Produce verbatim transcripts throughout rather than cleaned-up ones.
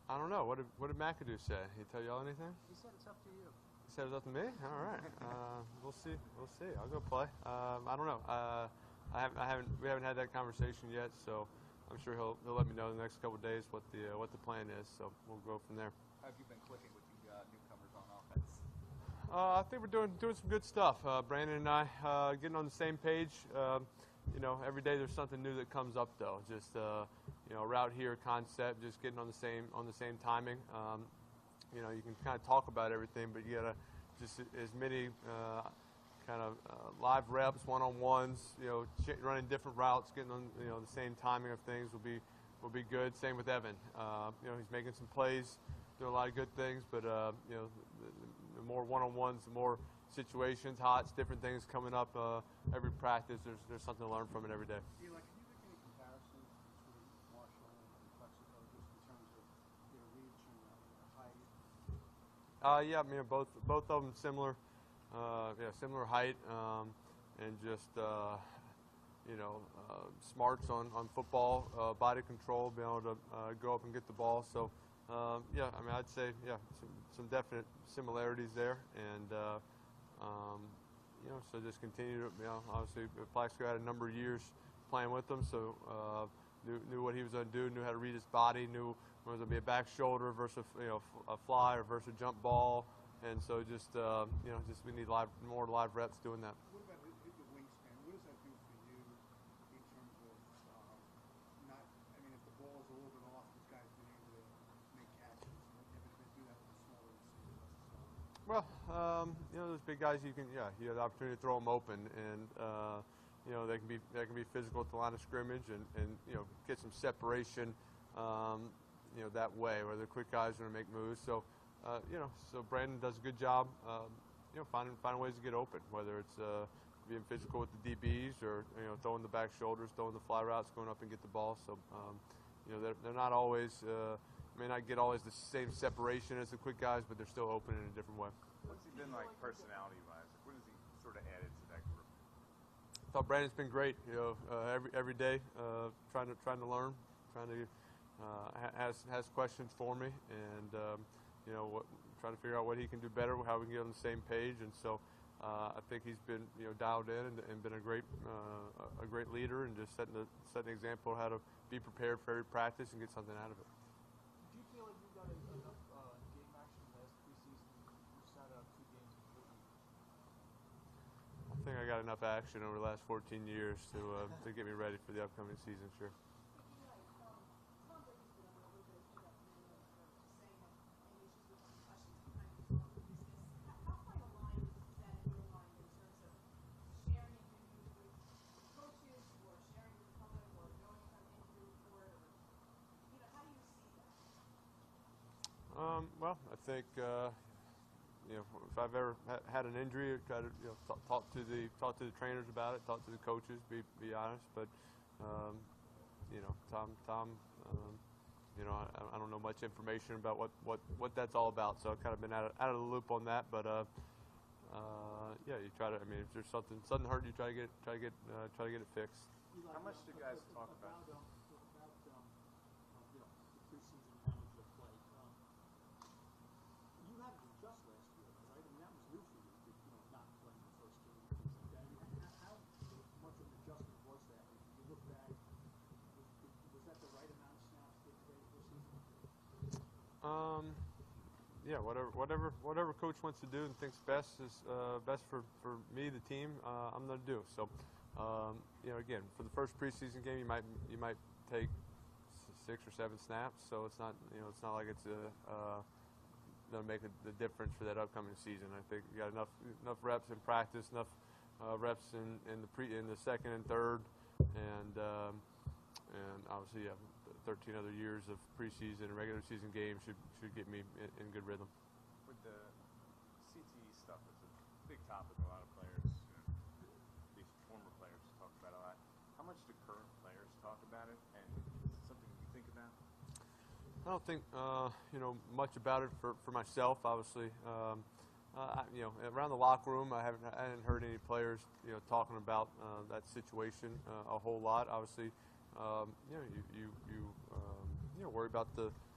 I don't know. What did what did McAdoo say? He tell y'all anything? He said it's up to you. He said it's up to me. All right. Uh, we'll see. We'll see. I'll go play. Um, I don't know. Uh, I haven't. I haven't. We haven't had that conversation yet. So I'm sure he'll he'll let me know in the next couple of days what the uh, what the plan is. So we'll go from there. How have you been clicking with the uh, newcomers on offense? Uh, I think we're doing doing some good stuff. Uh, Brandon and I uh, getting on the same page. Uh, you know, every day there's something new that comes up though. Just uh, you know, route here concept, just getting on the same on the same timing. Um, you know, you can kind of talk about everything, but you gotta just as many uh, kind of uh, live reps, one-on-ones. You know, ch- running different routes, getting on you know the same timing of things will be will be good. Same with Evan. Uh, you know, he's making some plays, doing a lot of good things, but uh, you know, the, the more one-on-ones, the more situations, hots, different things coming up uh, every practice. There's there's something to learn from it every day. Eli, can you make any comparisons between Marshall and Plexico just in terms of their reach and their height? Uh, yeah, I mean both both of them similar, uh, yeah, similar height, um, and just uh, you know uh, smarts on on football, uh, body control, being able to uh, go up and get the ball. So um, yeah, I mean I'd say yeah, some some definite similarities there, and uh, um, you know so just continue to you know obviously Plaxico had a number of years playing with them, so. Uh, Knew, knew what he was going to do, knew how to read his body, knew whether it would be a back shoulder versus you know a fly or versus a jump ball, and so just uh, you know just we need live more live reps doing that. What about the, the wingspan? What does that do for you in terms of um, not? I mean, if the ball is a little bit off, these guys being able to make catches, and if they do that with the smaller receivers. Well, um, you know those big guys, you can yeah you have the opportunity to throw them open, and uh, you know they can be they can be physical at the line of scrimmage, and, and you know get some separation, um, you know that way where the quick guys are going to make moves. So uh, you know so Brandon does a good job, um, you know finding finding ways to get open, whether it's uh, being physical with the D Bs or you know throwing the back shoulders, throwing the fly routes, going up and get the ball. So um, you know they're, they're not always uh, may not get always the same separation as the quick guys, but they're still open in a different way. What's he been like personality-wise? What has he sort of added to that group? I thought Brandon's been great. You know, uh, every every day, uh, trying to trying to learn, trying to uh, has has questions for me, and um, you know, what, trying to figure out what he can do better, how we can get on the same page. And so, uh, I think he's been you know dialed in and, and been a great uh, a great leader, and just setting the setting an example of how to be prepared for every practice and get something out of it. Do you feel like you got enough uh, game action last preseason? You started out two games completely. I think I got enough action over the last fourteen years to uh, to get me ready for the upcoming season. Sure. Um, well, I think uh, you know if I've ever ha- had an injury, I try to you know talk, talk to the talk to the trainers about it, talk to the coaches, be be honest. But um, you know, Tom Tom, um, you know, I, I don't know much information about what, what, what that's all about, so I've kind of been out of, out of the loop on that. But uh, uh, yeah, you try to. I mean, if there's something something hurt, you try to get try to get uh, try to get it fixed. How much do guys talk about? About, um, about um, uh, you know, the preseason knowledge of play. Um, you had to adjust last year, right? I mean, that was new for you, you know, not playing the first game and things like that. I mean, how, how much of an adjustment was that? I mean, you look back, was, was that the right amount of snaps to play this season? Um, yeah, whatever, whatever, whatever coach wants to do and thinks best is uh, best for, for me, the team. Uh, I'm going to do so. Um, you know, again, for the first preseason game, you might you might take six or seven snaps. So it's not you know it's not like it's a uh, going to make a, the difference for that upcoming season. I think you got enough enough reps in practice, enough uh, reps in, in the pre in the second and third, and um, and obviously yeah, thirteen other years of preseason and regular season games should should get me in, in good rhythm. With the C T E stuff, it's a big topic. A lot of players, you know, at least former players, talk about it a lot. How much do current players talk about it, and is it something you think about? I don't think uh, you know much about it for, for myself. Obviously, um, uh, I, you know, around the locker room, I haven't I hadn't heard any players you know talking about uh, that situation uh, a whole lot. Obviously, um, you know, you you you, um, you know worry about the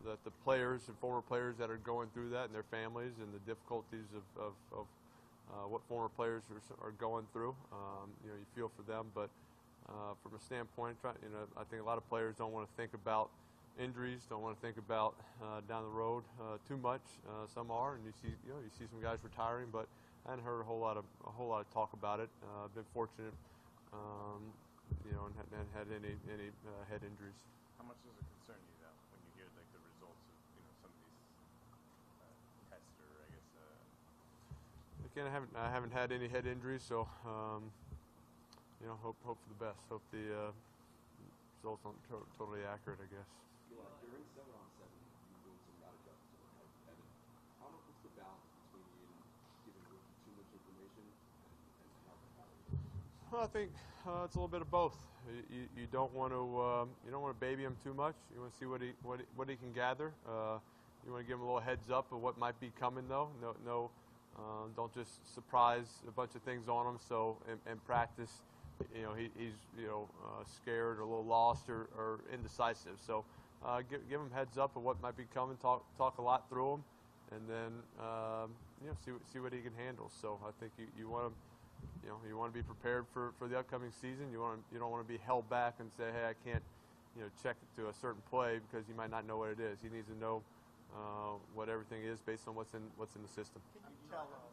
that the players and former players that are going through that and their families and the difficulties of, of, of uh, what former players are, are going through. Um, you know, you feel for them, but uh, from a standpoint, try, you know, I think a lot of players don't want to think about injuries, don't want to think about uh, down the road uh, too much. Uh, some are, and you see, you know, you see some guys retiring, but I hadn't heard a whole lot of a whole lot of talk about it. Uh, been fortunate, um, you know, and hadn't had any any uh, head injuries. How much does it concern you though when you hear like the results of you know some of these uh, tests or I guess uh, Again, I haven't I haven't had any head injuries, so um, you know, hope hope for the best. Hope the uh, results aren't to- totally accurate, I guess. Eli, during seven on seven, you doing some route adjustments with Evan. How much what's the balance between you and giving Rookie too much information and, and helping out? Well, I think uh, it's a little bit of both. You, you, you don't want to um, you don't want to baby him too much. You want to see what he what he, what he can gather. Uh, you want to give him a little heads up of what might be coming, though. No, no, uh, don't just surprise a bunch of things on him. So in, in practice, you know, he, he's you know uh, scared or a little lost or, or indecisive. So uh, give give him heads up of what might be coming. Talk talk a lot through him, and then um, you know see see what he can handle. So I think you, you want to. You know, you want to be prepared for, for the upcoming season. You want to, you don't want to be held back and say, hey, I can't, you know, check it to a certain play because you might not know what it is. He needs to know uh, what everything is based on what's in what's in the system. Can you tell us?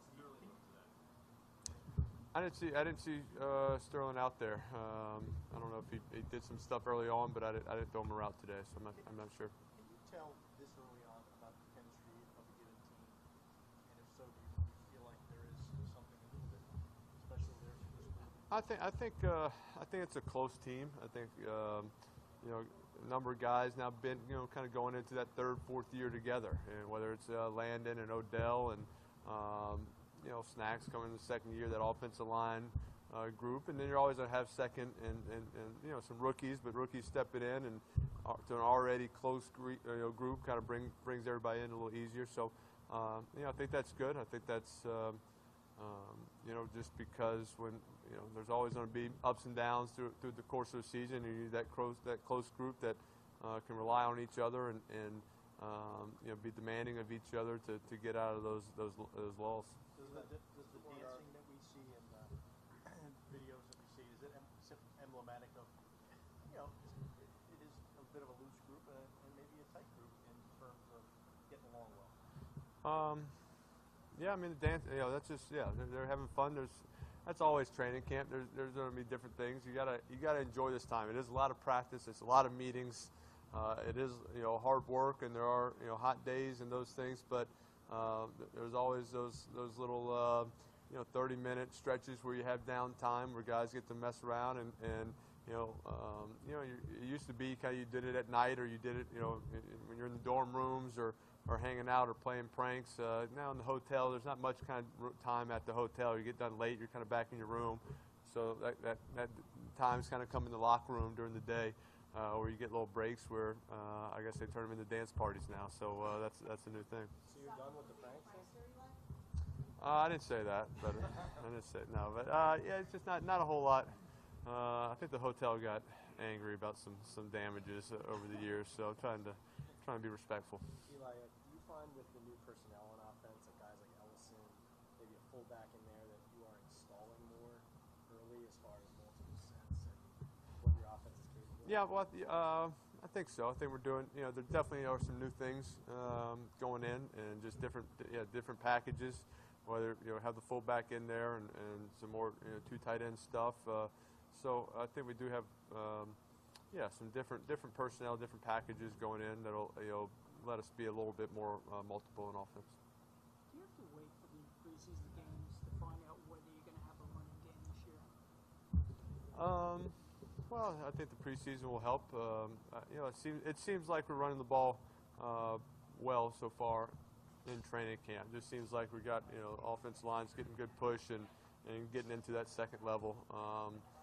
I didn't see I didn't see uh, Sterling out there. Um, I don't know if he, he did some stuff early on, but I, did, I didn't throw him a route today, so I'm not I'm not sure. Can you tell this early on about the chemistry of a given team? And if so, do you, do you feel like there is something a little bit special there for this group? I think I think uh, I think it's a close team. I think um, you know a number of guys now been you know kind of going into that third, fourth year together, and whether it's uh, Landon and Odell and um, you know Snacks coming in the second year, that offensive line uh, group, and then you're always gonna have second and, and, and you know some rookies, but rookies stepping in and uh, to an already close gre- you know, group kind of bring brings everybody in a little easier. So um, you know I think that's good. I think that's um, um, you know just because when you know there's always going to be ups and downs through through the course of the season, and you need that close that close group that uh, can rely on each other and, and um, you know be demanding of each other to, to get out of those those those laws. Does the, does the dancing that we see in the videos that we see, is it em- sim- emblematic of, you know, just, it, it is a bit of a loose group and, and maybe a tight group in terms of getting along well? Um, yeah, I mean the dance. You know, that's just yeah. They're, they're having fun. There's that's always training camp. There's there's going to be different things. You gotta you gotta enjoy this time. It is a lot of practice. It's a lot of meetings. Uh, it is you know hard work, and there are you know hot days and those things. But uh, there's always those those little uh, you know thirty minute stretches where you have downtime where guys get to mess around and and you know um, you know you, it used to be kind of you did it at night or you did it you know when you're in the dorm rooms or. or hanging out or playing pranks. Uh, now in the hotel, there's not much kind of time at the hotel. You get done late, you're kind of back in your room. So that, that, that times kind of come in the locker room during the day, uh, or you get little breaks where uh, I guess they turn them into dance parties now. So uh, that's that's a new thing. So you're done with the pranks then? Uh, I didn't say that, but I didn't say no. But uh, yeah, it's just not not a whole lot. Uh, I think the hotel got angry about some some damages uh, over the years, so I'm trying to trying to be respectful. Eli, uh, do you find with the new personnel on offense, like guys like Ellison, maybe a fullback in there, that you are installing more early as far as multiple sets and what your offense is capable of? Yeah, well, I th- uh, I think so. I think we're doing. You know, there definitely are some new things um, going in, and just different, yeah, different packages. Whether you know have the fullback in there and, and some more you know, two tight end stuff. Uh, so I think we do have. Um, Yeah, some different different personnel, different packages going in that'll you know let us be a little bit more uh, multiple in offense. Do you have to wait for the preseason games to find out whether you're going to have a running game this year? Um, well, I think the preseason will help. Um, uh, you know, it seems it seems like we're running the ball uh, well so far in training camp. Just seems like we got you know offensive lines getting good push and, and getting into that second level. Um,